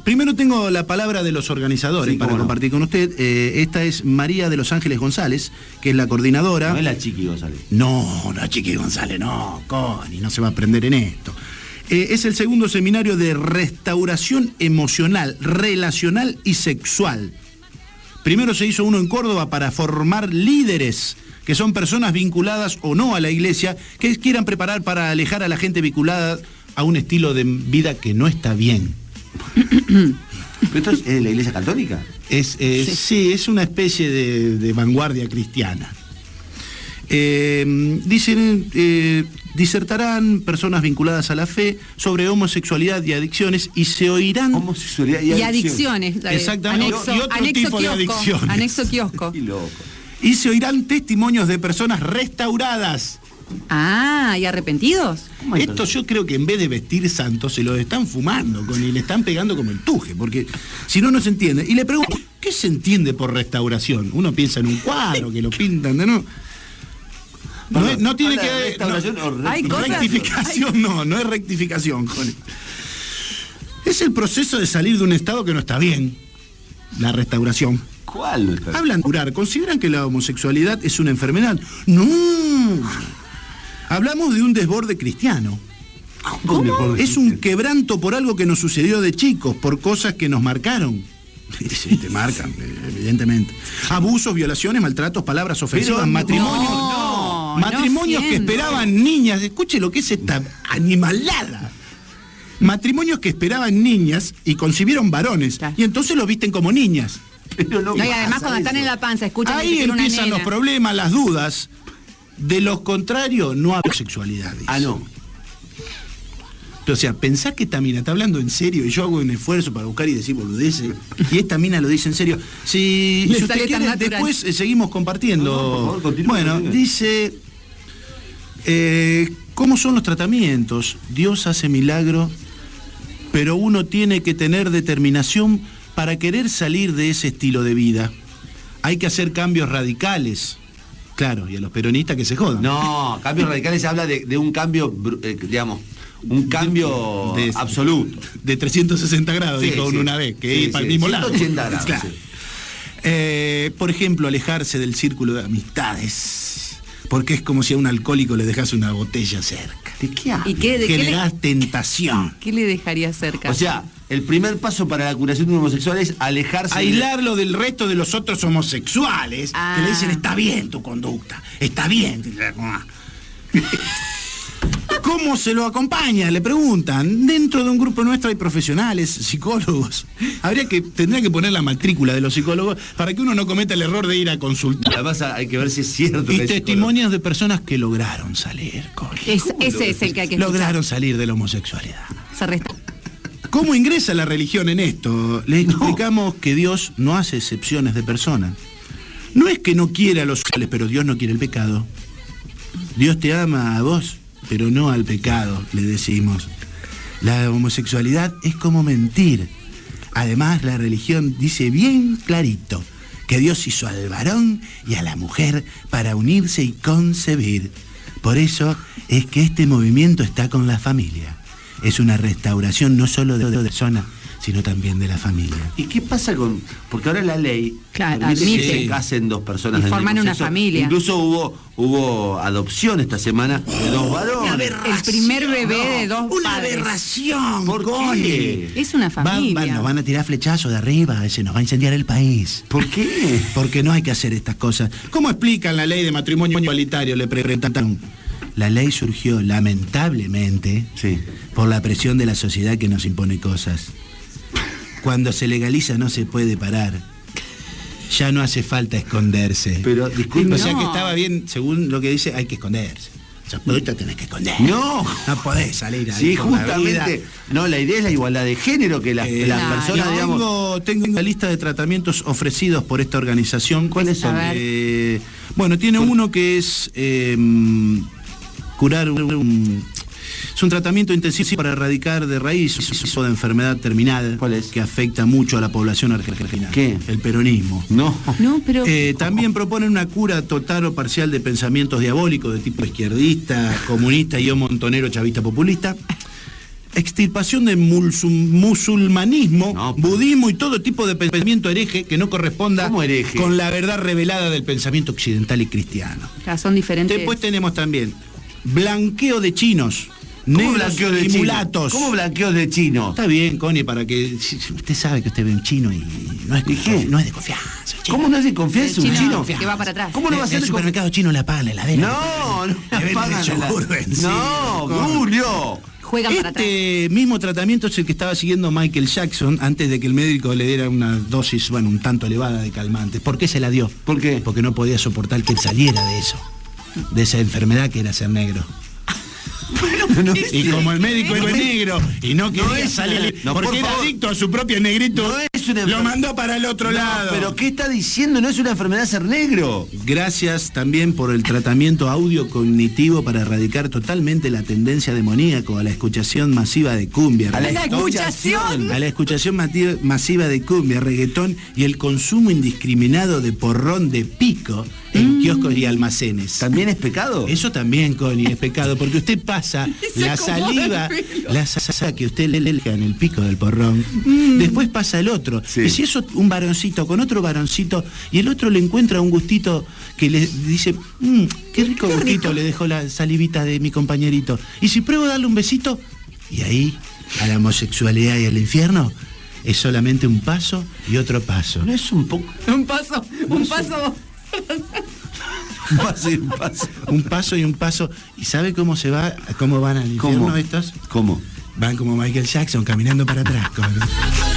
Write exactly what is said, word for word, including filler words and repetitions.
Primero tengo la palabra de los organizadores Sí, para no. compartir con usted. Eh, esta es María de los Ángeles González, que es la coordinadora. No es la Chiqui González. No, no, Chiqui González, no, Connie, no se va a aprender en esto. Eh, es el segundo seminario de restauración emocional, relacional y sexual. Primero se hizo uno en Córdoba para formar líderes, que son personas vinculadas o no a la iglesia, que quieran preparar para alejar a la gente vinculada a un estilo de vida que no está bien. ¿Pero esto es, es la Iglesia Católica? Es, eh, sí. sí, es una especie de, de vanguardia cristiana. Eh, dicen, eh, disertarán personas vinculadas a la fe sobre homosexualidad y adicciones y se oirán... Homosexualidad y, Y adicciones. adicciones. Exactamente, Anexo, y otro anexo tipo de kiosco, adicciones. Anexo kiosco. Qué loco. Y se oirán testimonios de personas restauradas. Ah, ¿y arrepentidos? Esto yo creo que en vez de vestir santos se lo están fumando con, y le están pegando como el tuje, porque si no, no se entiende. Y le pregunto, ¿qué se entiende por restauración? Uno piensa en un cuadro que lo pintan de no. No, Perdón, es- no tiene ¿habla que de ver. restauración no, o rectificación? Hay cosas- rectificación no, no es rectificación, Joni. Es el proceso de salir de un estado que no está bien. La restauración. ¿Cuál no está? Hablan de curar, consideran que la homosexualidad es una enfermedad. No. Hablamos de un desborde cristiano. ¿Cómo? Es un quebranto por algo que nos sucedió de chicos, por cosas que nos marcaron. Sí, te marcan, evidentemente. Abusos, violaciones, maltratos, palabras ofensivas, Pero no, matrimonios. no, matrimonios no que siendo. esperaban niñas. Escuche lo que es esta animalada. Matrimonios que esperaban niñas y concibieron varones. Claro. Y entonces los visten como niñas. Pero no No, y además pasa cuando están eso. en la panza, escuchan Ahí que quiere una empiezan nena. los problemas, las dudas. De lo contrario, no hay sexualidad. dice. Ah, no. O sea, pensá que esta mina está hablando en serio y yo hago un esfuerzo para buscar y decir boludeces y esta mina lo dice en serio. Si, Le si usted sale tan quiere, natural. después eh, seguimos compartiendo. No, no, por favor, continúe, bueno, continúe. dice, eh, ¿cómo son los tratamientos? Dios hace milagro, pero uno tiene que tener determinación para querer salir de ese estilo de vida. Hay que hacer cambios radicales. Claro, y a los peronistas que se jodan. No, cambios radicales se habla de, de un cambio, br- eh, digamos, un cambio De- absoluto. De trescientos sesenta grados, Sí, dijo uno sí. una vez, que Sí, ir para sí, el mismo lado. ciento ochenta grados, Claro. sí. Eh, por ejemplo, alejarse del círculo de amistades, porque es como si a un alcohólico le dejas una botella cerca. ¿De qué habla? ¿Y qué, de qué, le, Generás tentación. qué le dejaría cerca? O sea, el primer paso para la curación de un homosexual es alejarse de- Aislarlo del resto de los otros homosexuales Ah. que le dicen está bien tu conducta, está bien. ¿Cómo se lo acompaña? Le preguntan. Dentro de un grupo nuestro hay profesionales, psicólogos. Habría que, tendría que poner la matrícula de los psicólogos para que uno no cometa el error de ir a consultar. Además hay que ver si es cierto. Y que es testimonios de personas que lograron salir, Cori. Es- ese es el que hay que escuchar. Lograron salir de la homosexualidad. Se resta. ¿Cómo ingresa la religión en esto? Les explicamos que Dios no hace excepciones de personas. No es que no quiera a los sexuales, pero Dios no quiere el pecado. Dios te ama a vos, pero no al pecado, le decimos. La homosexualidad es como mentir. Además, la religión dice bien clarito que Dios hizo al varón y a la mujer para unirse y concebir. Por eso es que este movimiento está con la familia. Es una restauración no solo de la persona, sino también de la familia. ¿Y qué pasa con...? Porque ahora la ley Claro, permite admite. que se casen dos personas Y del forman mismo una sexo. familia. Incluso hubo hubo adopción esta semana de dos varones. El primer bebé de dos Una padres. aberración. ¿Por Connie. qué? Es una Van- familia. van- nos van a tirar flechazos de arriba, se nos va a incendiar el país. ¿Por qué? Porque no hay que hacer estas cosas. ¿Cómo explican la ley de matrimonio igualitario? Le preguntaron. La ley surgió, lamentablemente, Sí. por la presión de la sociedad que nos impone cosas. Cuando se legaliza no se puede parar. Ya no hace falta esconderse. Pero, disculpe. O sea No. que estaba bien, según lo que dice, hay que esconderse. O sea, puta, tenés que esconder. No. No podés salir ahí. Sí, por la justamente. vida. No, la idea es la igualdad de género, que las, Eh, las claro. personas, digamos... Tengo, tengo una lista de tratamientos ofrecidos por esta organización. ¿Cuáles son? A ver. Eh, bueno, tiene uno que es eh, curar un, un- es un tratamiento intensivo para erradicar de raíz un tipo de enfermedad terminal. ¿Cuál es? Que afecta mucho a la población argentina. ¿Qué? El peronismo. No. No, pero... Eh, también proponen una cura total o parcial de pensamientos diabólicos de tipo izquierdista, comunista y o montonero chavista populista. extirpación del mulsu- musulmanismo, No, pero- budismo y todo tipo de pensamiento hereje que no corresponda ¿Cómo hereje? con la verdad revelada del pensamiento occidental y cristiano. Ya, son diferentes. Después tenemos también blanqueo de chinos, ¿Cómo negros blanqueo de y chino? mulatos. ¿Cómo blanqueo de chino? Está bien, Connie, para que si- si usted sabe que usted ve un chino y no es, ¿Y qué? no es de confianza. el chino. ¿Cómo no es de confianza El un chino chino? que va para atrás. ¿Cómo no va a En ser el de supermercado chino le apagan la heladera? No, no Le venden apagan el la- yogur vencido, No, Connie. Julio. Juegan para atrás. Este mismo tratamiento es el que estaba siguiendo Michael Jackson antes de que el médico le diera una dosis, bueno, un tanto elevada de calmantes. ¿Por qué se la dio? ¿Por qué? Porque no podía soportar que él saliera de eso, de esa enfermedad que era ser negro. No, Y como el médico era negro y no quería No es salir, una- no, porque por era favor. adicto a su propio negrito, No es una lo enfer- mandó para el otro No, lado. pero ¿qué está diciendo? No es una enfermedad ser negro. Gracias también por el tratamiento audio cognitivo para erradicar totalmente la tendencia demoníaca a la escuchación masiva de cumbia, A la reggaetón, escuchación. a la escuchación mati- masiva de cumbia, reggaetón y el consumo indiscriminado de porrón de pico en kioscos y almacenes. ¿También es pecado? Eso también, Connie, es pecado, porque usted pasa se la acomoda saliva, el pelo. la salsa que usted le deja en el pico del porrón, después pasa el otro. Sí. Y si eso un varoncito con otro varoncito, y el otro le encuentra un gustito que le dice, "Mm, qué rico gustito le dejó la salivita de mi compañerito. Y si pruebo darle un besito, y ahí, a la homosexualidad y al infierno, es solamente un paso y otro paso. No es un poco. Un paso, un paso. Un paso y un paso. Un paso y un paso. ¿Y sabe cómo se va, cómo van al infierno ¿Cómo? estos? ¿Cómo? Van como Michael Jackson caminando para atrás. Con...